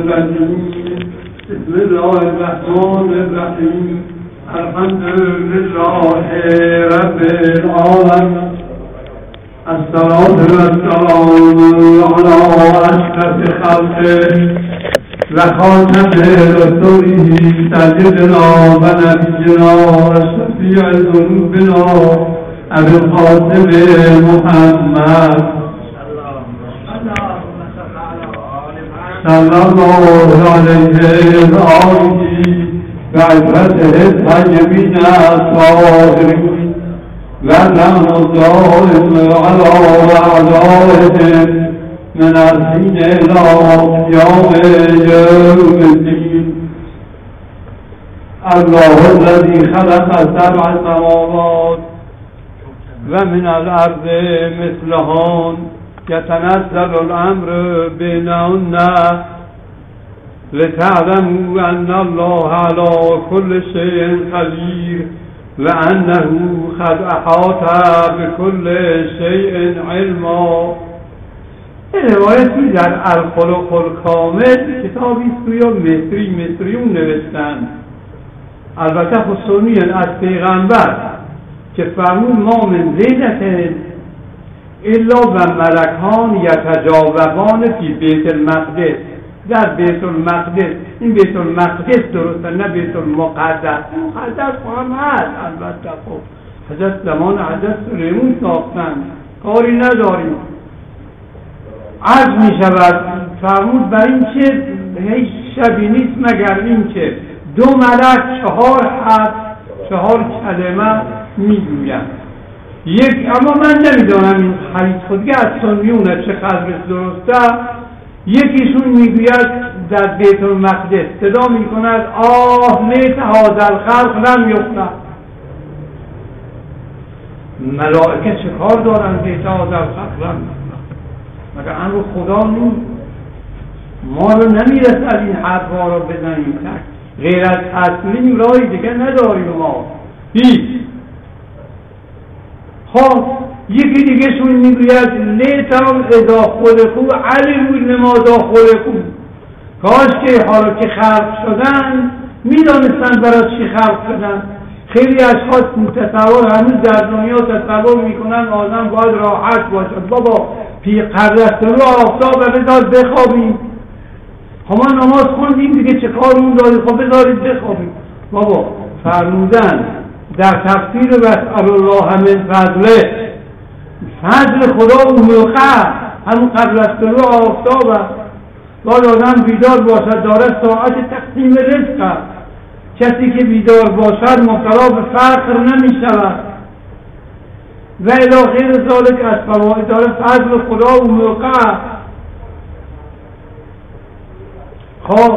بسم الله الرحمن الرحیم. الحمد لله رب العالمین. الصلاة والسلام على أشرف خلقه و خاتم رسوله سيدنا و نبينا شفيع ذنوبنا أبي القاسم محمد صلى الله عليه وآله وعزته الطيبين الطاهرين ولعنة الله على أعدائهم من الحين إلى قيام يوم الدين. الله الذي خلق سبع سماوات ومن الأرض مثلهن يتنزل الأمر بينهن لتعلموا أن الله على كل شيء قدير وأنه قد أحاط بكل شيء علما. روایتی در الخلق الکامل، کتابی سوی مصریون نوشتند، البته خصوصیاً از پیغمبر که فرمود ما من زیدت الا و ملکان یتجاوبان فی بیت المقدس. در بیت المقدس، این بیت المقدس درسته، نه بیت المقدس. مقدس هم هست البته. خب حضرت زمان حضرت سلیمان ساختن، کاری نداریم. عرض می شود فرمود بر این که هیچ شبی نیست مگر این که دو ملک 4 حرف 4 کلمه میگویند. اما من نمیدانم این حدیث خودی از سنیونه چه قدر درسته. یکیشون میگوید در بیت المقدس صدا میکند آه لیت هذا الخلق لم یخلق. ملائکه چه کار دارن بیت هذا الخلق لم یخلق؟ مگر امر خدا نیست؟ ما رو نمیرسد این حرفا رو بزنیم. غیر از تسلیم راهی دیگه نداریم ما هیچ. خب یکی دیگه شون میگوید لیتام اذا خلقو علمو لماذا خلقو. کاش که حالا که خلق شدن میدانستن برای چی خلق شدن. خیلی اشخاص تصور هنوز در دنیا تصور میکنن آدم باید راحت باشد. بابا پی قبلت رو آفتاب و بذار بخوابیم. ما نماز خوندیم دیگه چه کارمون دارید؟ خب بذارید بخوابیم. بابا فرمودن در تفسیر واسأل الله من فضله، فضل خدا اون موقع همون قبل از طلوع آفتاب است. باید آدم بیدار باشد، داره ساعت تقسیم رزق. کسی که بیدار باشد مبتلا به فقر نمی شود و الی غیر ذالک از فواید. داره فضل خدا اون موقع. خب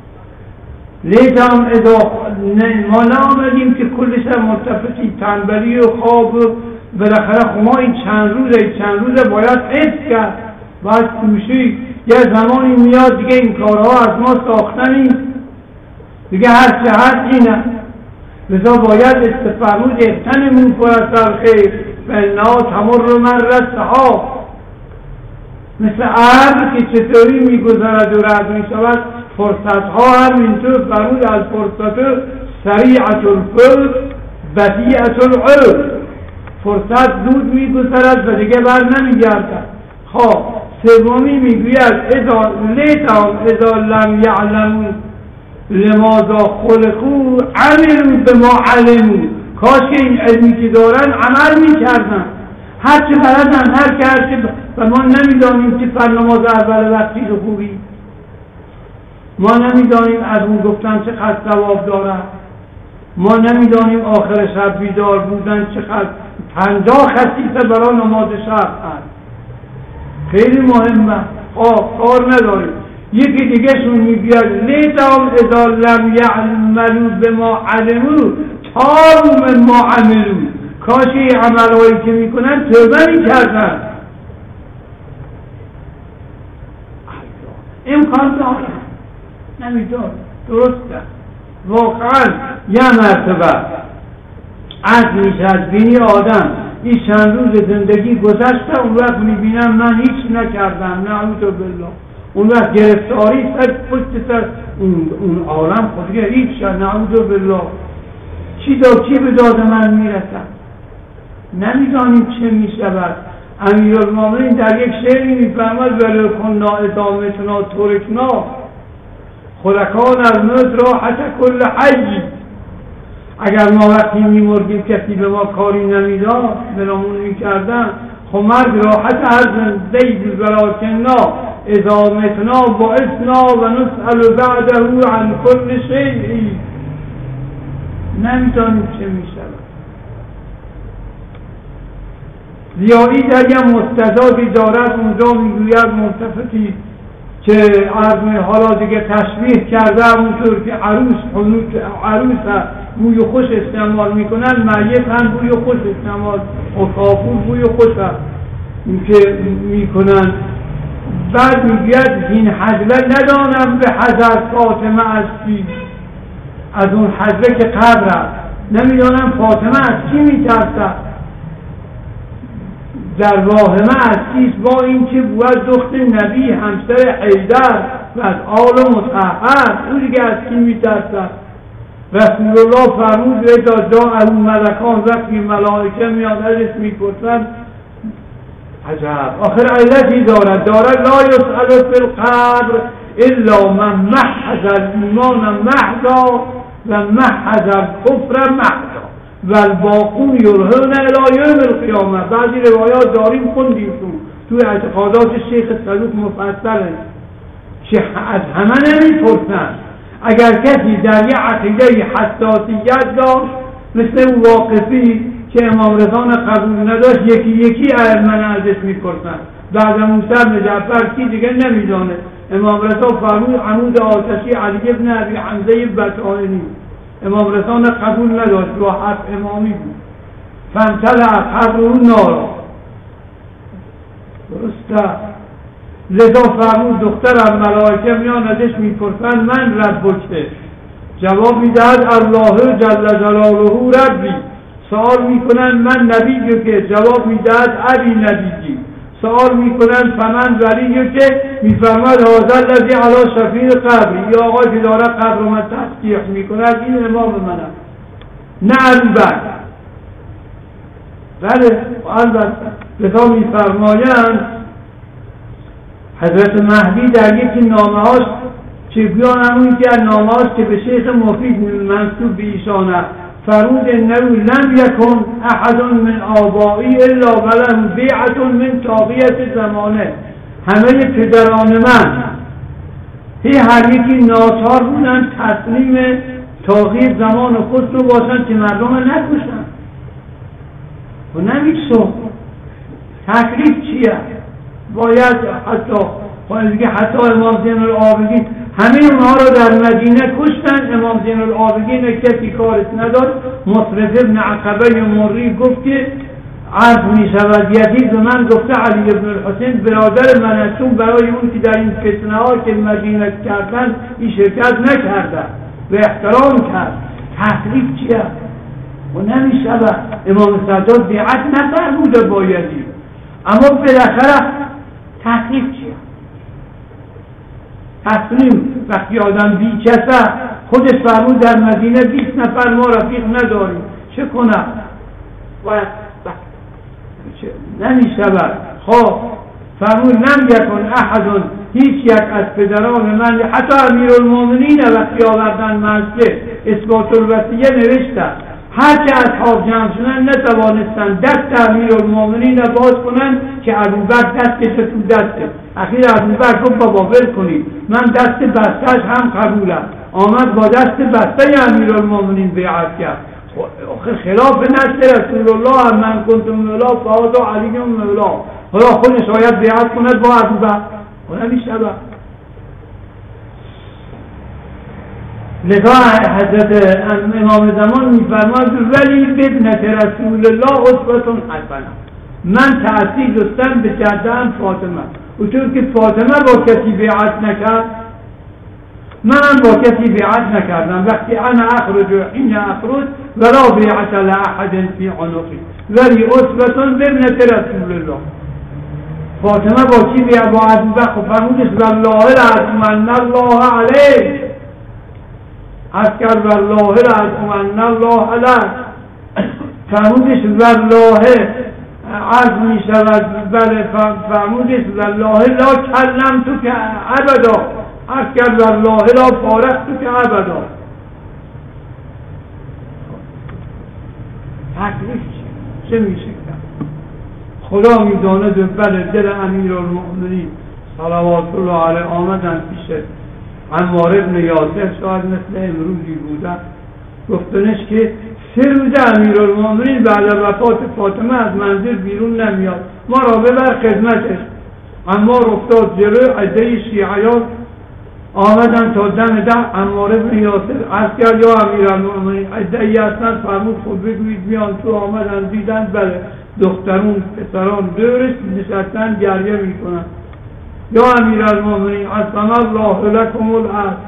لیتم اذا ما نآمدیم که کلش ملتفتی تنبلی و خواب و بالاخره ما این چند روزه باید حفظ کرد، باید کوشید. یه زمانی میاد دیگه این کارها از ما ساختنی دیگه هر چه هست اینه. لذا باید استفرمود احتنمون فرصت خیر فلنا تمر مر السحاب. مثل ابر که چطوری میگذرد و رد میشود، فرصتها هم اینطور فرمود از فرصت سریعت الفرد بدیعت العرض. فرصت زود میگذرد و دیگه بر نمیگردد. خب سومی میگوید اذا لم یعلموا لماذا خلقوا عملوا بما علموا. کاش که این علمی که دارن عمل میکردن. هرچه بلدن هر که و ما نمیدانیم که فر نماز اول وقتی رو خوبی. ما نمیدانیم از اون گفتن چقدر ثواب دارن. ما نمیدانیم آخر شب بیدار بودن چقدر 50 خصیصه برای نماز شب هست. خیلی مهمه. کار نداریم. یکی دیگه شون میگوید لیتهم اذا لم یعملوا بما علموا تابوا مما عملوا. کاش این عملهایی که میکنن توبه میکردن. امکان داره نمیدار. درسته واقعا یه مرتبه از میشد بینی آدم این چند روز زندگی گذشته اون وقت میبینم من هیچ نکردم، نعوذ بالله. اون وقت گرفتاری سر پشت سر اون عالم خودگه هیچ شد. نعوذ بالله. چی به داد من میرسد؟ نمیدانیم چه میشود. امیرالمومنین در یک شعری میفرماد ولو کنا اذا متنا ترکنا خلقان الموت راحت کل حی. اگر ما وقتی میمردیم کسی به ما کاری نمیداد بلامون میکردن، خب مرگ راحت هر زنده بود. ولکننا اذا متنا بعثنا و نسأل بعده عن کل شیء. نمیدانیم چه میشود. ضیایی در یک مستضافی دارد، اونجا میگوید ملتفتی که حالا دیگه تشبیه کرده همونطور که عروس بوی خوش استعمال میکنن، میت هم بوی خوش استعمال و کافور بوی خوش که میکنن. بعد میگوید این حجله ندانم به حضرت فاطمه از چی، از اون حجله که قبر است نمیدانم فاطمه از چی میترسد، در واهمه از چیست، با این که بود دخت نبی همسر حیدر و از آل مطهر، او دیگه از چی میترسد. رسول الله فرمود اذا جاء ملکان، وقتی ملائکه میاد ازش میپرسند عجب آخر علتی دارد لا یسأل فی القبر الا من محض الایمان محضا و محض الکفر محضا و الباقون یرهون الی یوم القیامه. بعضی روایات داریم خوندیم توی اعتقادات شیخ صدوق مفصله که از همه نمیپرسن. اگر کسی در یه عقیده حساسیت داشت مثل اون واقفی که امام رضا قبول نداشت، یکی یکی ائمه ازش میپرسن. بعد موسی بن جعفر کی دیگه نمیدانه. امام رضا فرمود عمود آتشی علی ابن ابی حمزه بطائنی، امام رضا قبول نداشت، با حق امامی بود. فامتلأ قبره نارا. درسته. لذا فرمود دخترم ملائکه میان ازش میپرسن من ربک، جواب میدهد الله جل جلاله ربی. سوال میکنن من نبی که، جواب میدهد ابی نبیی. سوال میکنن فمن ولی که، میفرماد هذا الذی علی شفیر قبری، یا آقای که داره قبر من تصدیق میکند این امام منم، نه ابوبکر. بله البته لذا میفرمایند حضرت مهدی در یکی نامه هاش که بیان همون که از نامه هاش که به شیخ مفید منصوب به ایشانه فرمود انه لم یکن احد من آبائی الا ولهم بیعت من طاغیت زمانه. همه پدران من هر یکی ناچار بودن تسلیم طاغیت زمان خود رو باشن که مردم نکشن. و نمیشه تکلیف چیه؟ باید حتی امام زین العابدین همه اونها را در مدینه کشتن. امام زین العابدین کسی کارش نداشت. مصرف ابن عقبه مری گفت که عرض می شود یزید به من گفته علی ابن الحسین برادر من، چون برای اون که در این فتنه ها که مدینه کردن این شرکت نکرده و احترام کرد. تکلیف چیه؟ و نمی شود. امام صداد بیعت نفرموده با یزید، اما بالاخره تکلیف چیه؟ تسلیم. وقتی آدم بی کسه خودش فرمود در مدینه 20 نفر ما رفیق نداریم چه کنم؟ باید نمی شود. خب فرمود لم یکن احد، هیچ یک از پدران من، حتی امیرالمومنین وقتی آوردن مسجد اثبات الوصیه نوشته هرچه اصحاب جمع شدن نتوانستن دست امیرالمومنین باز کنن که ابوبکر دستش تو دسته. اخیر ابوبکر گفت بابا ول کنید، من دست بستش هم قبولم. آمد با دست بسته امیرالمومنین بیعت کرد. آخر خلاف نسل رسول الله هم من کنتم مولا فهذا علی مولا. حالا خودش باید بیعت کند با ابوبکر و نمیشود. لذا حضرت امام زمان میفرماد ولی ابنت رسول الله اسوة حسنه. من تأثیر داشتم به جده‌ام فاطمه، و چون که فاطمه با کسی بیعت نکرد منم با کسی بیعت نکردم. وقتی انا اخرج حین اخرج ولا بیعت لاحد فی عنقی ولی اسوة بابنت رسول الله. فاطمه با کی بیا با ابوبکر فرمودش والله لأطمئن الله علیه، اسکر والله لأطمئن الله علیه، فرمودش والله عرض می شود بله، فرمودش والله لا کلم تو که ابدا، اسکر والله لا فارق تو که ابدا. تکلیف چه میشه کرد؟ خدا میداند. بله دل امیرالمؤمنین صلوات الله علیه آمدن پیش عمار ابن یاسر، شاید مثل امروزی بودن، گفتنش که 3 روز امیرالمؤمنین بعد وفات فاطمه از منزل بیرون نمیاد، ما را ببر خدمتش. عمار افتاد جلو، عده شیعیان آمدن تا دم در عمار ابن یاسر عرض کرد یا امیرالمؤمنین عده ای هستند، فرمود خود بگویید بیان تو. آمدن دیدن بله دخترون پسران دورش نشستن گریه میکنن. یا امیرالمؤمنین عصم الله لکم الارض،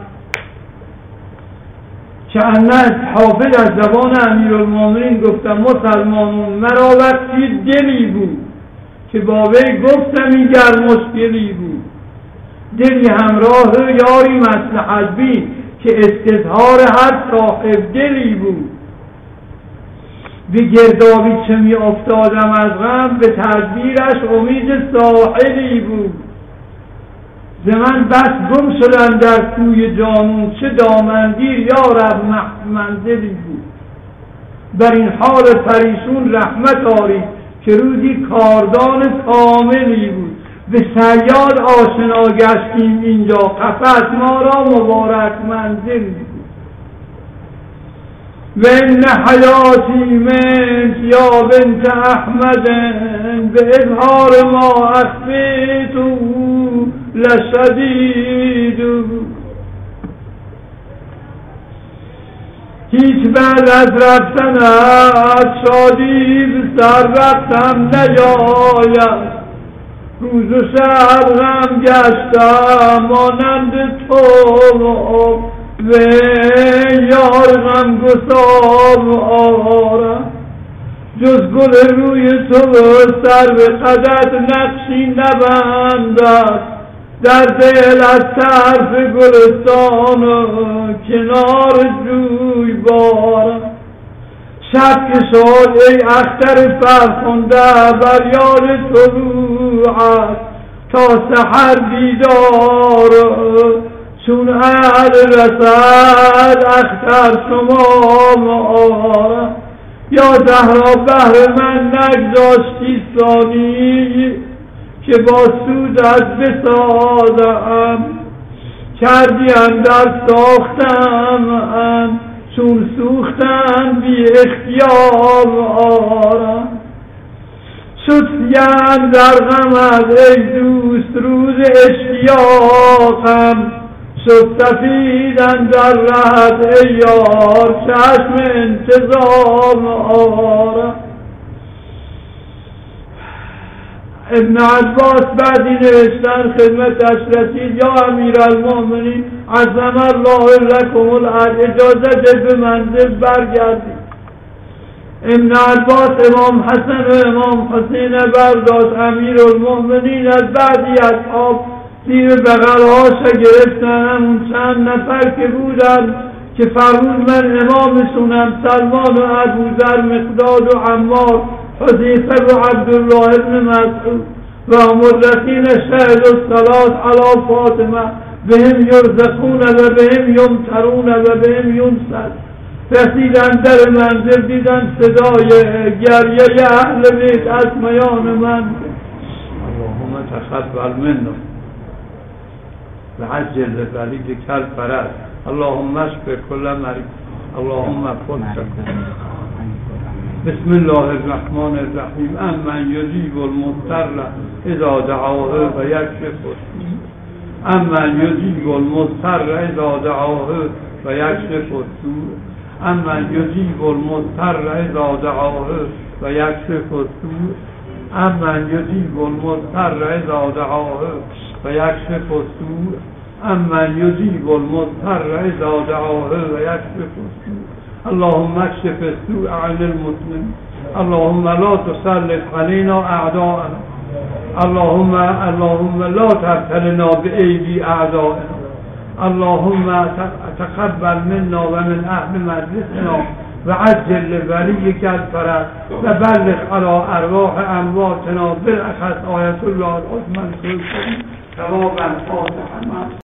که انه حافظ از زبان امیرالمؤمنین گفتم مسلمانون مرا وقتی دلی بود که با وی گفتم ایگر مشکلی بود، دلی همراه یاری مصلحت بین که استظهار هر صاحب دلی بود. به گردابی چه می افتادم از غم، به تدبیرش امید ساحلی بود. ز من بس گم شدن در کوی جانون، چه دامنگیر یارب منزلی بود. بر این حال پریشون رحمت آری که روزی کاردان کاملی بود. به صیاد آشنا گشتیم اینجا، قفس ما را مبارک منزلی بود. و این حیاتی منت یا بنت احمد، به اظهار ما اخفیتو لشدید. هیچ بعد از رفتن از شادی به سر رفتم نیاید، روز و شب غم گشتم مانند تو و یار غم گسار آرم. جز گل روی تو سر به قدت نقشی نبندد، در دل از طرف گلستان کنار جوی بارم. شب که شد ای اختر فرخنده بر یاد تو روحت، تا سحر بیدار چون اهل رسد اختر شما مارم. یا زهرا بهر من نگذاشتی ثانی، که با سودت بسازم، کردی اندر ساختم چون سوختن بی اختیار آرم. شد سیم در غمت ای دوست روز اشتیاقم، شد سفیدن در رهت ای یار چشم انتظام آرم. ابن عباس بعدی نوشتن خدمتش رسید یا امیرالمؤمنین عظم الله لکم الارض، اجازه ده به منزل برگردید. ابن عباس امام حسن و امام حسین برداشت. امیرالمؤمنین از بعدی اصحاب زیر بغلهاش گرفتن، همون چند نفر که بودن که فرمود من امامشونم، سلمان و ابوذر، مقداد و عمار، حذیفه و عبدالله ابن مسعود و هم الذین شهدوا الصلاة علی فاطمه بهم یرزقون و بهم یمترون و بهم ینصر. رسیدن در منزل دیدن صدای گریه اهل بیت از میان من. اللهم تقبل منا وعجل لبلیک الفرج، اللهم اشف کل مریض، اللهم فك. بسم الله الرحمن الرحیم. امن یجیب المضطر اذا دعاه و یکشف السوء، امن یجیب المضطر اذا دعاه و یکشف السوء، امن یجیب المضطر اذا دعاه و یکشف السوء، امن یجیب المضطر اذا دعاه و یکشف السوء، امن یجیب المضطر اذا دعاه و یکشف السوء. اللهم اکشف السوء عن المسلمین، اللهم لا تسلط علينا اعداءنا، اللهم لا تبتلنا بأيدي أعدائنا. اللهم تقبل منا ومن أهل مجلسنا وعجل لوليك الفرج وبلغ على أرواح أمواتنا بالأخص آية الله العظمى ثوابا فاتحا.